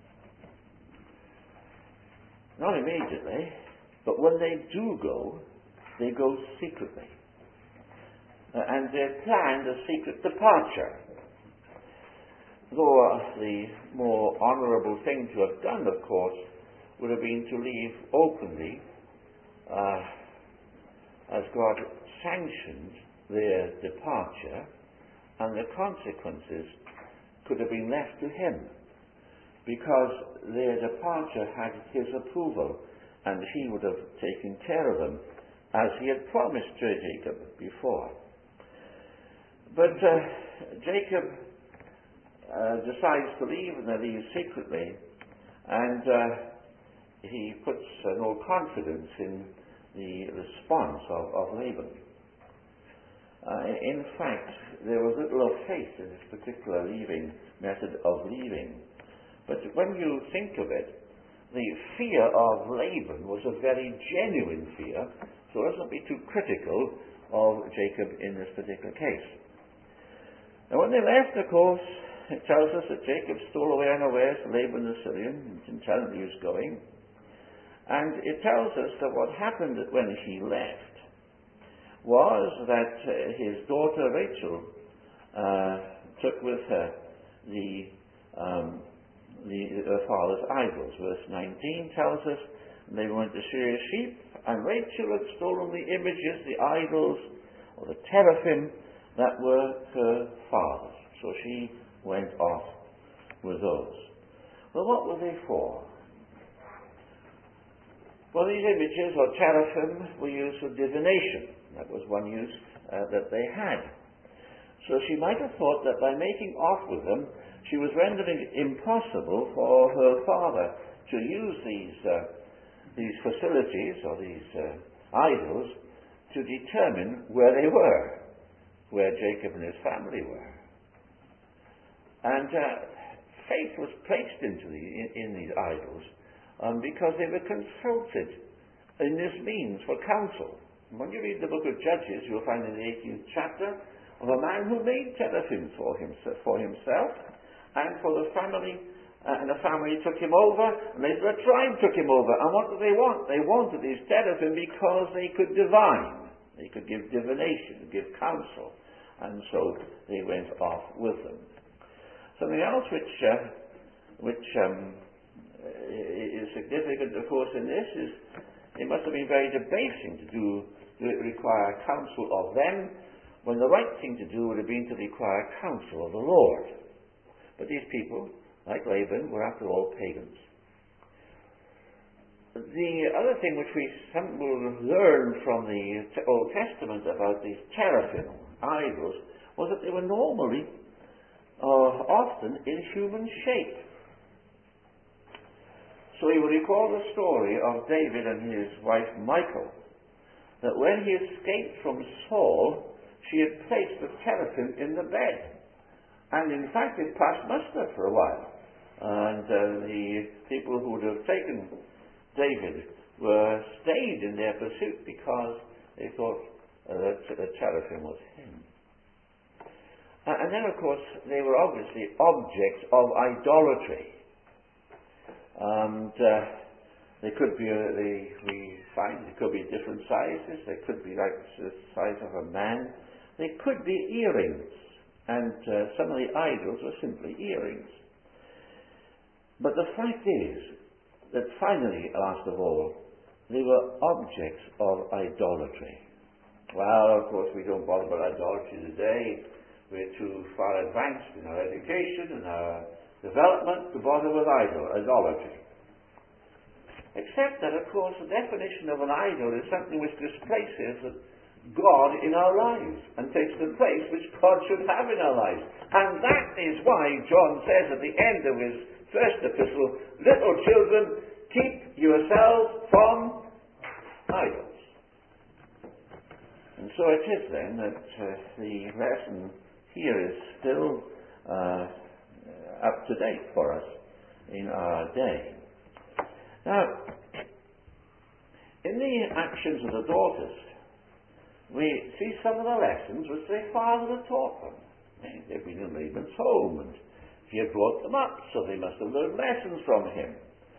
Not immediately, but when they do go, they go secretly. Uh, and they planned a secret departure. Though uh, the more honourable thing to have done, of course, would have been to leave openly, uh, as God sanctioned their departure, and the consequences could have been left to him, because their departure had his approval, and he would have taken care of them, as he had promised to Jacob before. But uh, Jacob uh, decides to leave, and they leave secretly, and uh, he puts uh, no confidence in the response of, of Laban. Uh, in fact, there was little of faith in this particular leaving method of leaving. But when you think of it, the fear of Laban was a very genuine fear, so let's not be too critical of Jacob in this particular case. Now when they left, of course, it tells us that Jacob stole away unawares to Laban the Syrian, didn't tell him he was going. And it tells us that what happened when he left was that uh, his daughter Rachel uh, took with her the, um, the her father's idols. Verse nineteen tells us they went to shear sheep, and Rachel had stolen the images, the idols, or the teraphim that were her father's. So she went off with those. Well, what were they for? Well, these images or teraphim were used for divination. That was one use uh, that they had. So she might have thought that by making off with them, she was rendering it impossible for her father to use these uh, these facilities or these uh, idols to determine where they were, where Jacob and his family were. And uh, faith was placed into the, in, in these idols um, because they were consulted in this means for counsel. When you read the book of Judges, you'll find in the eighteenth chapter of a man who made teraphim for himself, for himself and for the family, uh, and the family took him over, and the tribe took him over. And what did they want? They wanted these teraphim because they could divine. They could give divination, give counsel. And so they went off with them. Something else which, uh, which um, is significant, of course, in this is it must have been very debasing to do, to require counsel of them, when the right thing to do would have been to require counsel of the Lord. But these people, like Laban, were after all pagans. The other thing which we some will learn from the Old Testament about these teraphim, idols, was that they were normally, uh, often in human shape. So you will recall the story of David and his wife Michal, that when he escaped from Saul, she had placed the teraphim in the bed. And in fact, it passed muster for a while. And uh, the people who would have taken David were stayed in their pursuit because they thought uh, that the teraphim was him. Uh, and then, of course, they were obviously objects of idolatry. And uh, they could be, uh, they, we find, they could be different sizes. They could be like the size of a man. They could be earrings. And uh, some of the idols were simply earrings. But the fact is that finally, last of all, they were objects of idolatry. Well, of course, we don't bother about idolatry today. We're too far advanced in our education and our development to bother with idol, idolatry. Except that, of course, the definition of an idol is something which displaces God in our lives and takes the place which God should have in our lives. And that is why John says at the end of his first epistle, little children, keep yourselves from idols. And so it is then that uh, the lesson here is still uh, up to date for us in our day. Now, in the actions of the daughters, we see some of the lessons which their father had taught them. They've been in Laban's home, and he had brought them up, so they must have learned lessons from him.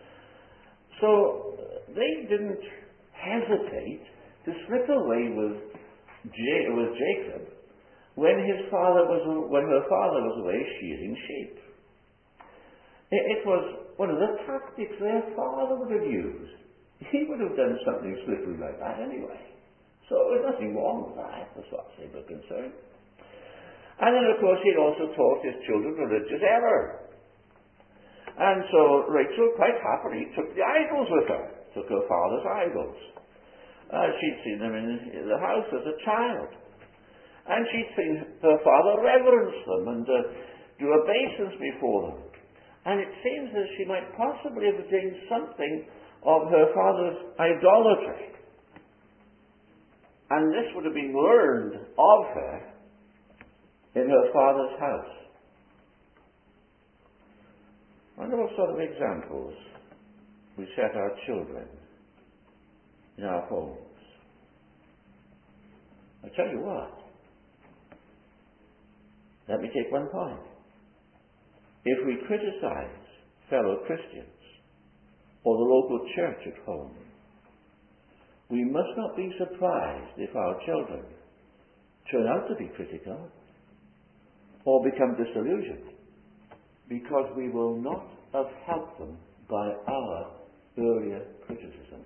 So they didn't hesitate to slip away with, J- with Jacob when his father was when her father was away shearing sheep. It, it was one of the tactics their father would have used. He would have done something slippery like that anyway. So there's nothing wrong with that, as far as they were concerned. And then, of course, he'd also taught his children religious error. And so Rachel quite happily took the idols with her, took her father's idols. Uh, she'd seen them in the house as a child. And she'd seen her father reverence them and uh, do obeisance before them. And it seems that she might possibly have gained something of her father's idolatry. And this would have been learned of her in her father's house. I wonder what sort of examples we set our children in our homes. I tell you what, let me take one point. If we criticize fellow Christians or the local church at home, we must not be surprised if our children turn out to be critical or become disillusioned, because we will not have helped them by our earlier criticism.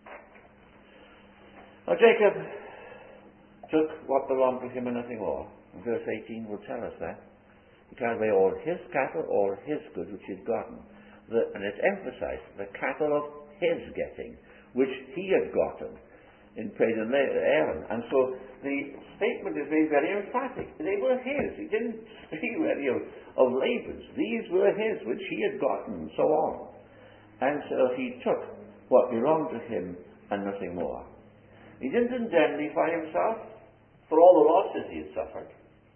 Now Jacob took what belonged to him and nothing more. And verse eighteen will tell us that. He carried away all his cattle, all his goods which he had gotten. The, and it's emphasized, the cattle of his getting, which he had gotten in Padan Aram. And so the statement is made very emphatic. They were his. He didn't speak really of, of Laban's. These were his, which he had gotten, and so on. And so he took what belonged to him and nothing more. He didn't indemnify himself for all the losses he had suffered.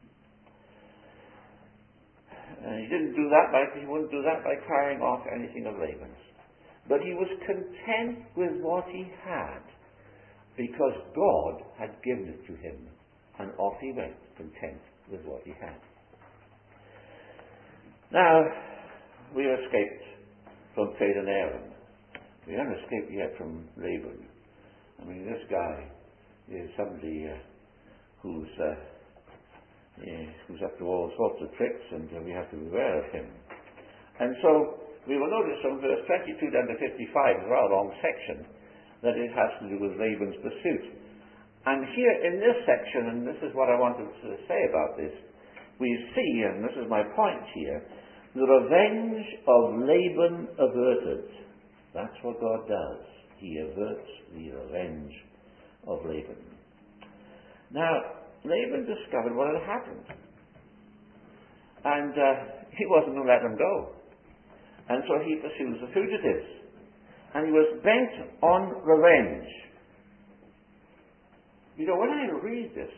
And he didn't do that by, he wouldn't do that by carrying off anything of Laban's. But he was content with what he had, because God had given it to him, and off he went, content with what he had. Now, we have escaped from Padan Aram. We haven't escaped yet from Laban. I mean, this guy is somebody uh, who's uh, yeah, who's up to all sorts of tricks, and uh, we have to be aware of him. And so we will notice from verse twenty-two down to fifty-five, a rather long section, that it has to do with Laban's pursuit. And here in this section, and this is what I wanted to say about this, we see, and this is my point here, the revenge of Laban averted. That's what God does. He averts the revenge of Laban. Now, Laban discovered what had happened. And uh, he wasn't going to let them go. And so he pursues the fugitives. And he was bent on revenge. You know, when I read this,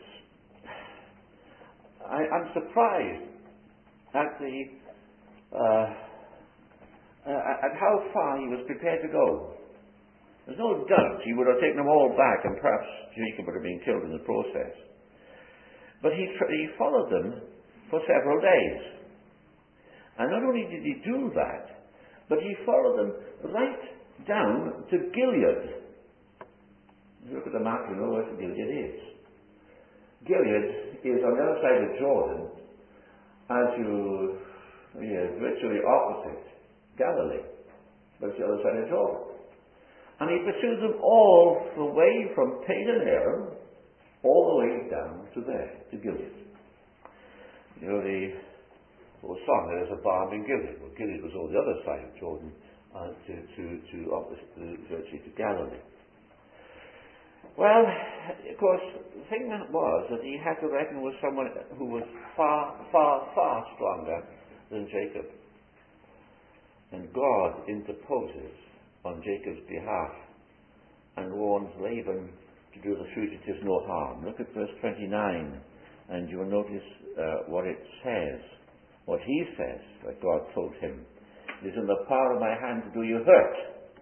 I, I'm surprised at the uh, uh, at how far he was prepared to go. There's no doubt he would have taken them all back, and perhaps Jacob would have been killed in the process. But he, tr- he followed them for several days. And not only did he do that, but he followed them right down to Gilead. If you look at the map, you know where Gilead is. Gilead is on the other side of Jordan, as you, yeah, virtually opposite Galilee, but it's the other side of Jordan. And he pursued them all the way from Padan Aram, all the way down to there, to Gilead. You know, the old song, there's a balm in Gilead. Well, Gilead was on the other side of Jordan, uh, to, to, to, opposite, to, virtually to Galilee. Well, of course, the thing that was that he had to reckon with someone who was far, far, far stronger than Jacob. And God interposes on Jacob's behalf and warns Laban to do the fugitives no harm. Look at verse twenty-nine, and you will notice uh, what it says, what he says that God told him. It is in the power of my hand to do you hurt.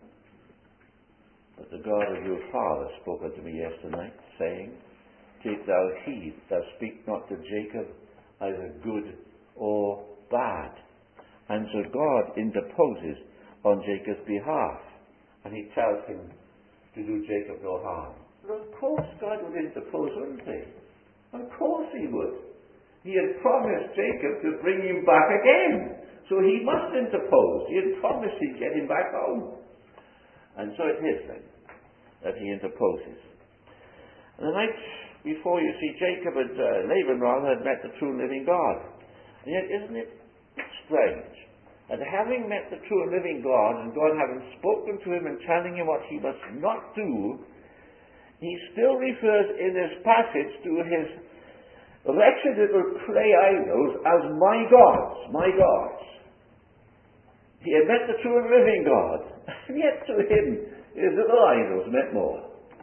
But the God of your father spoke unto me yesternight, saying, take thou heed, thou speak not to Jacob either good or bad. And so God interposes on Jacob's behalf, and he tells him to do Jacob no harm. But of course God would interpose, wouldn't he? Of course he would. He had promised Jacob to bring him back again, so he must interpose. He had promised he'd get him back home. And so it is then that he interposes. And the night before, you see, Jacob and uh, Laban rather had met the true and living God. And yet, isn't it strange that having met the true and living God, and God having spoken to him and telling him what he must not do, he still refers in this passage to his wretched little clay idols as my gods, my gods. He had met the true and living God, and yet to him his little idols meant more.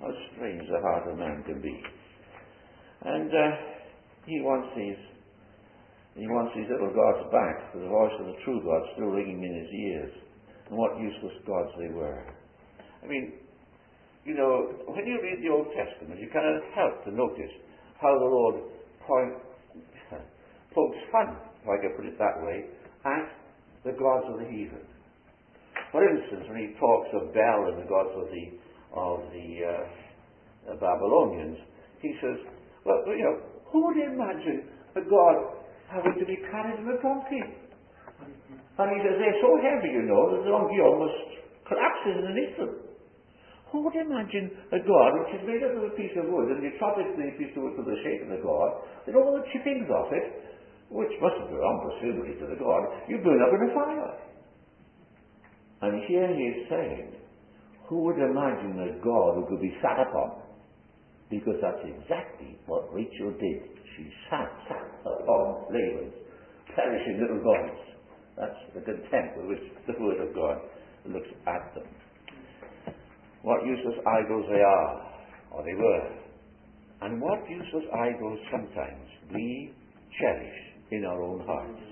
How strange the heart of man can be. And uh, he wants these he wants these little gods back, for the voice of the true God still ringing in his ears. And what useless gods they were. I mean, you know, when you read the Old Testament, you cannot help to notice how the Lord point, pokes fun, if I can put it that way, at the gods of the heathen. For instance, when he talks of Baal and the gods of the of the uh, Babylonians, he says, well, you know, who would imagine a god having to be carried in a donkey? And he says, they're so heavy, you know, that the donkey almost collapses underneath them. Who would imagine a god which is made up of a piece of wood, and you chop it the piece of wood to the shape of the god, and all the chippings off it, which must belong presumably to the god, you burn up in a fire. And here he is saying, who would imagine a God who could be sat upon? Because that's exactly what Rachel did. She sat, sat upon Laban's perishing little gods. That's the contempt with which the word of God looks at them. What useless idols they are, or they were. And what useless idols sometimes we cherish in our own hearts.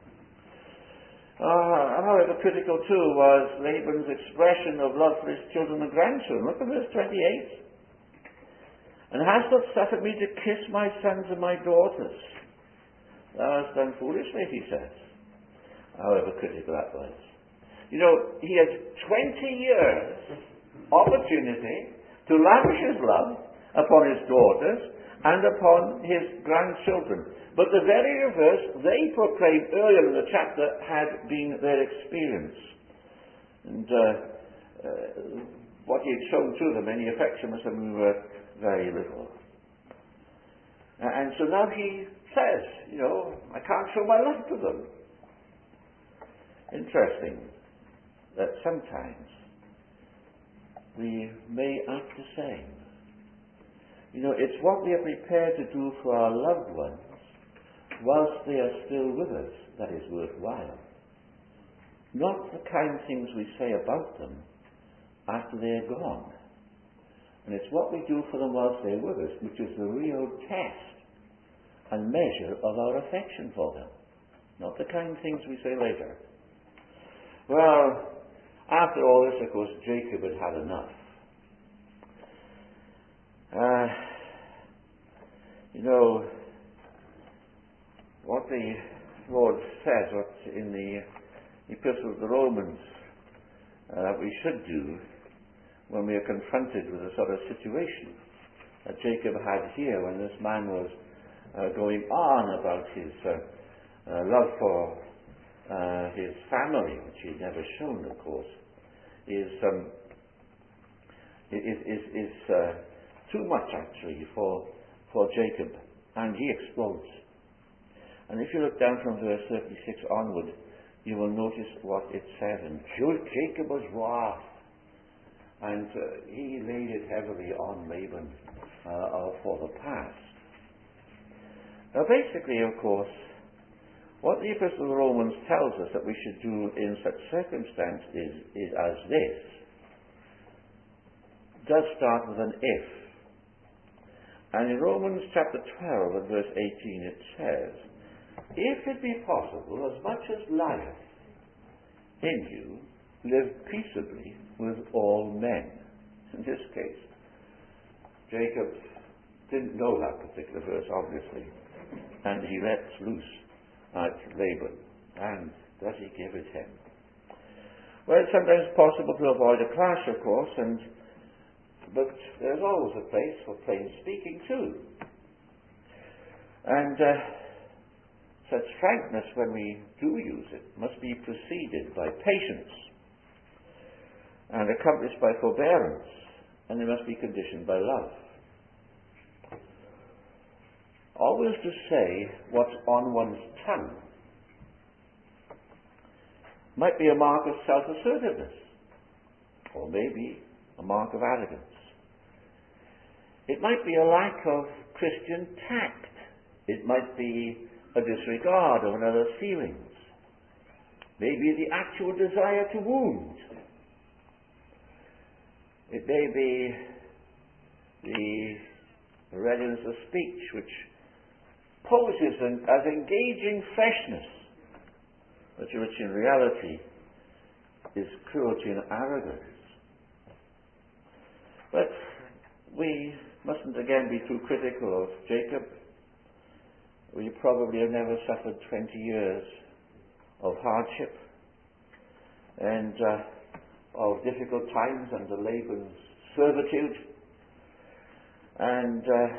Uh, however, critical too was Laban's expression of love for his children and grandchildren. Look at verse twenty-eight. And hast not suffered me to kiss my sons and my daughters? Thou hast done foolishly, he says. However critical that was. You know, he had twenty years opportunity to lavish his love upon his daughters and upon his grandchildren. But the very reverse they proclaimed earlier in the chapter had been their experience. And uh, uh, what he had shown to them, any affection was them were very little. Uh, and so now he says, you know, I can't show my love to them. Interesting that sometimes we may act the same. You know, it's what we are prepared to do for our loved ones whilst they are still with us that is worthwhile. Not the kind things we say about them after they're gone. And it's what we do for them whilst they're with us which is the real test and measure of our affection for them. Not the kind things we say later. Well, after all this, of course, Jacob had had enough. Uh, you know, what the Lord says, what in the Epistle of the Romans, uh, we should do when we are confronted with a sort of situation that Jacob had here when this man was uh, going on about his uh, uh, love for uh, his family, which he had never shown, of course, is um, is is, is uh, too much actually for for Jacob, and he explodes. And if you look down from verse thirty-six onward, you will notice what it says. And Jacob was wrath, and uh, he laid it heavily on Laban uh, for the past. Now, basically, of course, what the Epistle of the Romans tells us that we should do in such circumstances is, is as this. It does start with an if. And in Romans chapter twelve and verse eighteen it says, if it be possible, as much as lieth in you, live peaceably with all men. In this case, Jacob didn't know that particular verse, obviously, and he lets loose at Laban. And does he give it him? Well, it's sometimes possible to avoid a clash, of course, and but there's always a place for plain speaking too. And uh, such frankness, when we do use it, must be preceded by patience and accomplished by forbearance, and it must be conditioned by love. Always to say what's on one's tongue might be a mark of self-assertiveness, or maybe a mark of arrogance. It might be a lack of Christian tact. It might be a disregard of another's feelings. Maybe the actual desire to wound. It may be the readiness of speech, which poses an, as engaging freshness, but which in reality is cruelty and arrogance. But we mustn't again be too critical of Jacob. We probably have never suffered twenty years of hardship and uh, of difficult times under Laban's servitude. And uh,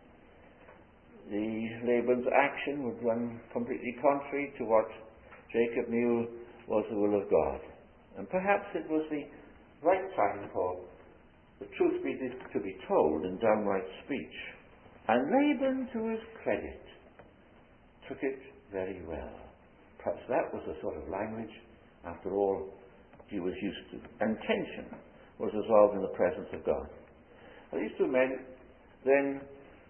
the Laban's action would run completely contrary to what Jacob knew was the will of God. And perhaps it was the right time for the truth be to be told in downright speech. And Laban, to his credit, took it very well. Perhaps that was the sort of language, after all, he was used to. And tension was resolved in the presence of God. Well, these two men then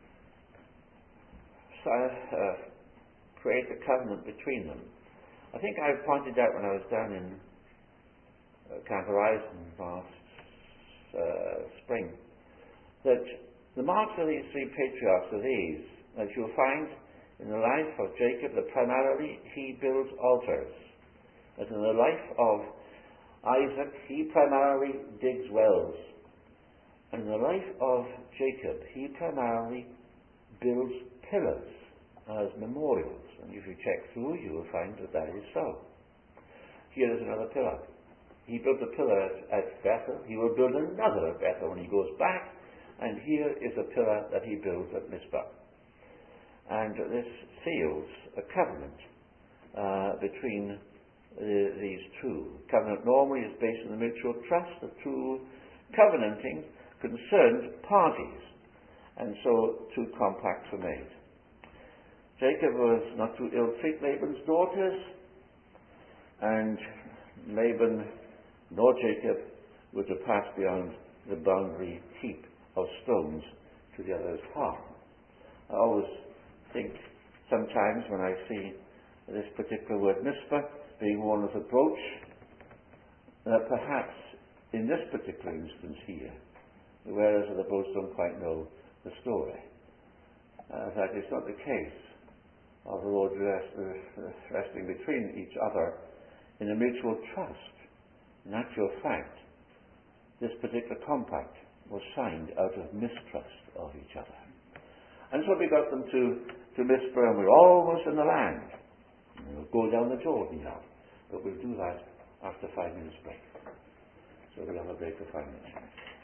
uh, create a covenant between them. I think I pointed out when I was down in uh, Camp Horizon last uh, spring that the marks of these three patriarchs are these, that you'll find in the life of Jacob that primarily he builds altars, that in the life of Isaac he primarily digs wells, and in the life of Jacob he primarily builds pillars as memorials. And if you check through, you will find that that is so. Here is another pillar. He built a pillar at, at Bethel. He will build another at Bethel when he goes back. And here is a pillar that he builds at Mizpah. And this seals a covenant uh, between uh, these two. Covenant normally is based on the mutual trust of two covenanting concerned parties. And so two compacts were made. Jacob was not to ill-treat Laban's daughters, and Laban nor Jacob were to pass beyond the boundary heap of stones to the other's harm. I always think sometimes when I see this particular word Mizpah being worn as a brooch, that perhaps in this particular instance here, the wearers of the brooch don't quite know the story. Uh, in fact, it's not the case of the Lord rest, uh, resting between each other in a mutual trust. In actual fact, this particular compact was signed out of mistrust of each other. And so we got them to, to Mizpah, and we're almost in the land. We'll go down the Jordan now, but we'll do that after five minutes break. So we'll have a break for five minutes.